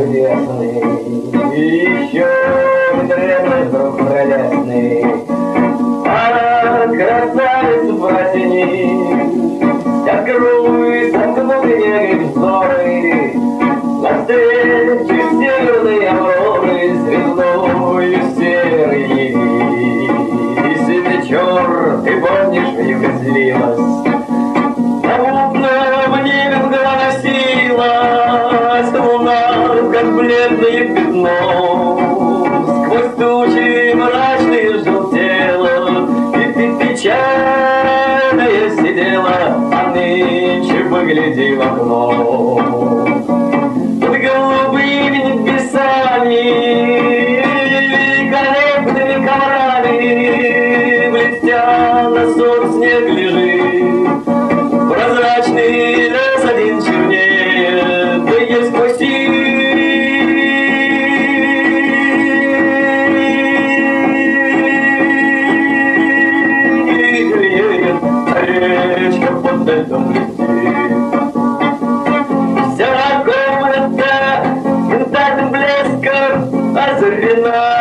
известный, еще древний друг прелестный, а красавец в осени, открой сомкнутые взоры, навстречу северной авроры, звездою серой. И вечер, ты помнишь, вьюга слилась, на мутном небе мгла носилась луна, как бледное пятно, сквозь тучи мрачные желтела, и ты печальная сидела, а нынче погляди в окно. Под голубыми небесами, великолепными коврами, блестя на сон снег лежит, прозрачный лес один чернее, да есть сквозь речка под льдом летит. Вся комната янтарным блеском озарена.